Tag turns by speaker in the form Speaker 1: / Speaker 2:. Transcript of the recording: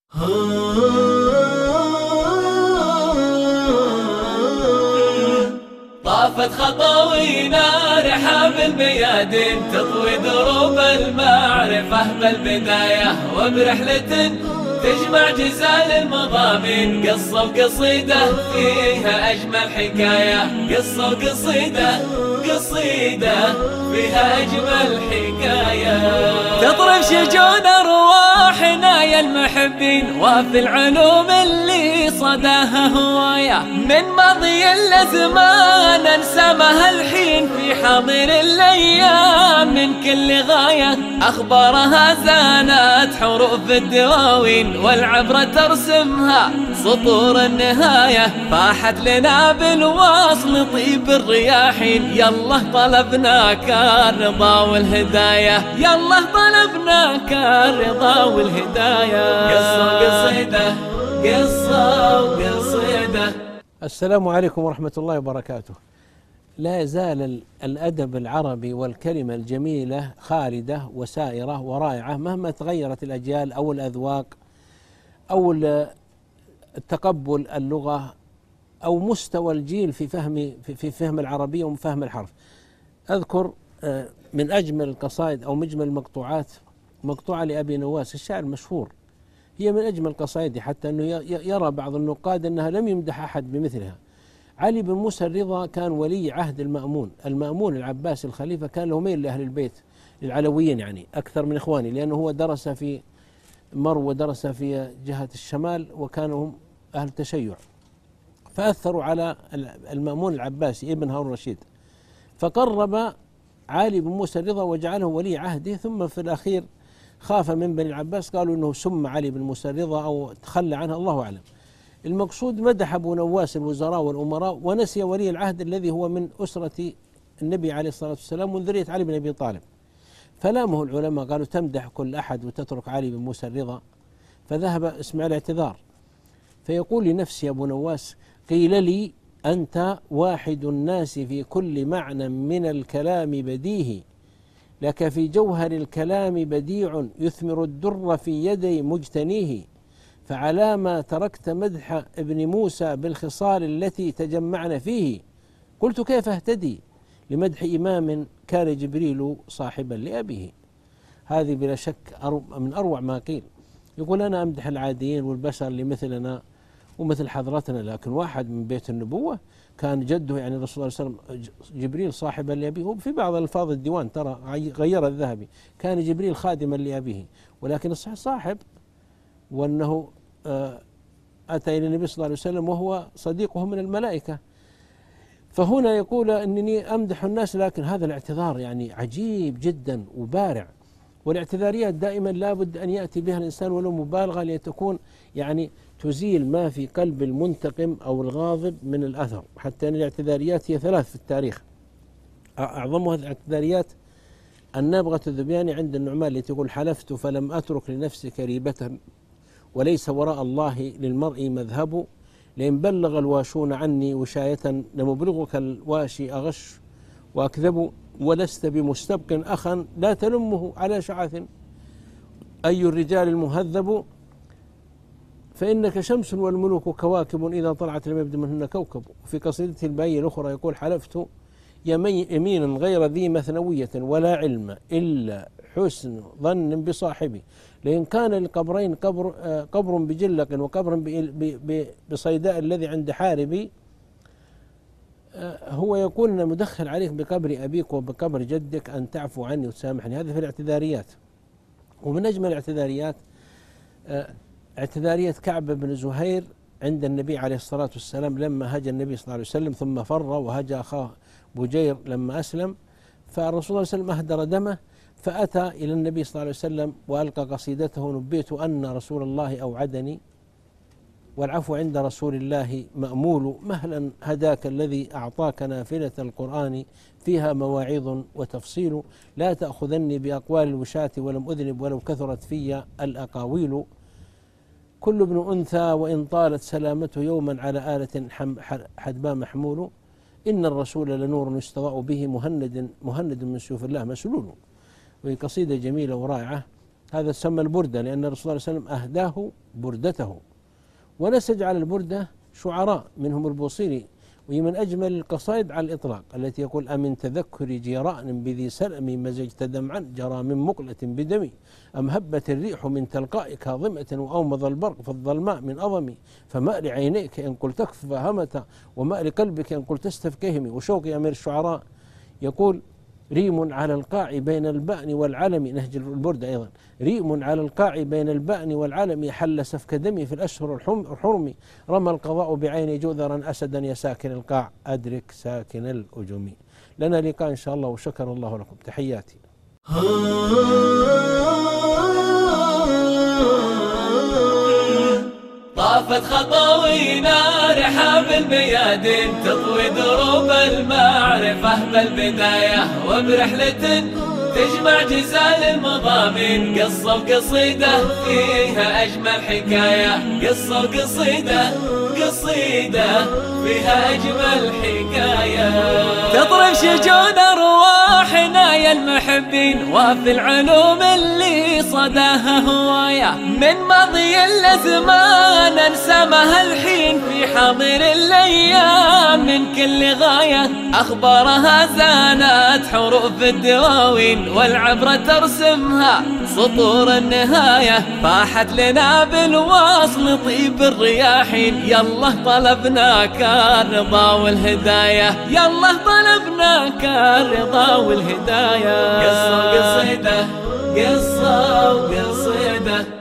Speaker 1: طافت خطاوينا رحاب الميادين تطوي دروب المعرفة بالبداية، وبرحلة تجمع جزال المضامين، قصة وقصيدة فيها أجمل حكاية، قصة وقصيدة فيها أجمل حكاية. تطرب شجون أرواحنا يا المحبين، وفي العلوم اللي صداها هواية، من ماضي الأزمان ننسمها الحين في حاضر الأيام، من كل غاية أخبارها زانت حروف الدواوين، والعبرة ترسمها سطور النهاية، فاحت لنا بالوصل طيب الرياحين، يلا طلبناك الرضا والهداية، يلا طلبناك الرضا والهداية. قصة وقصيدة.
Speaker 2: السلام عليكم ورحمة الله وبركاته. لا يزال الأدب العربي والكلمة الجميلة خالدة وسائرة ورائعة مهما تغيرت الأجيال أو الأذواق أو التقبل اللغة أو مستوى الجيل في فهم العربية وفهم الحرف. أذكر من أجمل القصائد أو مجمل المقطوعات مقطوعة لأبي نواس الشاعر المشهور، هي من أجمل قصائده، حتى أنه يرى بعض النقاد أنها لم يمدح أحد بمثلها. علي بن موسى الرضا كان ولي عهد المأمون العباسي الخليفة، كان له ميل لأهل البيت العلويين يعني أكثر من إخواني، لأنه هو درس في مرو ودرس في جهة الشمال وكانوا هم أهل تشيع، فأثروا على المأمون العباسي ابن هارون الرشيد، فقرب علي بن موسى الرضا وجعله ولي عهده. ثم في الأخير خاف من بني العباس، قالوا إنه سم علي بن موسى الرضا أو تخلى عنه، الله أعلم. المقصود مدح أبو نواس الوزراء والأمراء ونسي ولي العهد الذي هو من أسرة النبي عليه الصلاة والسلام من ذرية علي بن أبي طالب، فلامه العلماء قالوا تمدح كل أحد وتترك علي بن موسى الرضا، فذهب اسمع الاعتذار، فيقول لنفسي أبو نواس: قيل لي أنت واحد الناس في كل معنى من الكلام بديهي، لك في جوهر الكلام بديع يثمر الدر في يدي مجتنيه، فعلى ما تركت مدح ابن موسى بالخصال التي تجمعن فيه، قلت كيف اهتدي لمدح إمام كان جبريل صاحبا لأبيه. هذه بلا شك من أروع ما قيل. يقول أنا أمدح العاديين والبشر اللي مثلنا ومثل حضرتنا، لكن واحد من بيت النبوة كان جده يعني الرسول صلى الله عليه وسلم جبريل صاحبا لأبيه، وفي بعض الفاظ الديوان ترى غير الذهبي كان جبريل خادما لأبيه، ولكن الصحيح صاحب، وأنه أتى إلى النبي صلى الله عليه وسلم وهو صديقه من الملائكة. فهنا يقول أنني أمدح الناس، لكن هذا الاعتذار يعني عجيب جدا وبارع، والاعتذاريات دائما لابد أن يأتي بها الإنسان ولو مبالغة لتكون يعني تزيل ما في قلب المنتقم أو الغاضب من الأثر. حتى أن الاعتذاريات هي ثلاث في التاريخ، أعظمها الاعتذاريات النابغة الذبياني عند النعمان التي تقول: حلفت فلم أترك لنفسك ريبة، وليس وراء الله للمرء مذهب، لئن بلغ الواشون عني وشاية لمبلغك الواشي أغش وأكذب، ولست بمستبق أخا لا تلمه على شعث، أي الرجال المهذب، فإنك شمس والملوك كواكب إذا طلعت لم يبدو منهن كوكب. وفي قصيدته البيئة الأخرى يقول: حلفت يمينا غير ذي مثنوية ولا علم إلا حسن ظن بصاحبي، لأن كان القبرين قبر بجلق وقبر بصيداء الذي عند حاربي، هو يقول أن مدخل عليك بقبر أبيك وبقبر جدك أن تعفو عني وتسامحني. هذا في الاعتذاريات. ومن أجمل الاعتذاريات اعتذارية كعب بن زهير عند النبي عليه الصلاة والسلام لما هجى النبي صلى الله عليه وسلم ثم فر وهجى أخاه بجير لما أسلم، فالرسول صلى الله عليه وسلم أهدر دمه، فأتى إلى النبي صلى الله عليه وسلم وألقى قصيدته: نبيت أن رسول الله أوعدني والعفو عند رسول الله مأمول، مهلا هداك الذي أعطاك نافلة القرآن فيها مواعظ وتفصيل، لا تأخذني بأقوال الوشاة ولم أذنب ولو كثرت في الأقاويل، كل ابن أنثى وإن طالت سلامته يوما على آلة حدباء محمول، إن الرسول لنور يستضاء به مهند من سيوف الله مسلول. وهي قصيدة جميلة ورائعة هذا سمى البردة لأن الرسول صلى الله عليه وسلم أهداه بردته. ونسج على البردة شعراء منهم البوصيري، وهي من أجمل القصائد على الإطلاق التي يقول: أمن تذكر جيران بذي سلم مزجت دمعا جرى من مقلة بدمي، أم هبت الريح من تلقاء كاظمة وأومض البرق في الظلماء من أظمي، فما لعينيك إن قلت تكف همة وما لقلبك إن قلت استفكهمي. وشوقي أمير الشعراء يقول: ريم على القاع بين البأن والعلم، نهج البردة أيضا: ريم على القاع بين البأن والعلم حل سفك دمي في الأشهر الحرم، رمى القضاء بعين جوذرا أسدا يا ساكن القاع أدرك ساكن الأجم. لنا لقاء إن شاء الله، وشكر الله لكم. تحياتي.
Speaker 1: طافت خطاوينا رحاب الميادين تطوي دروب المعرفة بالبداية، وبرحلة تجمع جزال المضامين قصة وقصيدة فيها أجمل حكاية، قصة وقصيدة قصيدة فيها أجمل حكاية. تطرب شجون أرواحنا يا المحبين وفي العلوم اللي صداها هواية، من ماضي الأزمان ننسمها الحين في حاضر الأيام من كل غاية، أخبارها زانت حروف الدواوين والعبرة ترسمها سطور النهاية، فاحت لنا بالواصل طيب الرياحين، يلا طلبناك الرضا والهداية، يلا طلبناك الرضا والهداية. قصة وقصيدة قصة وقصيدة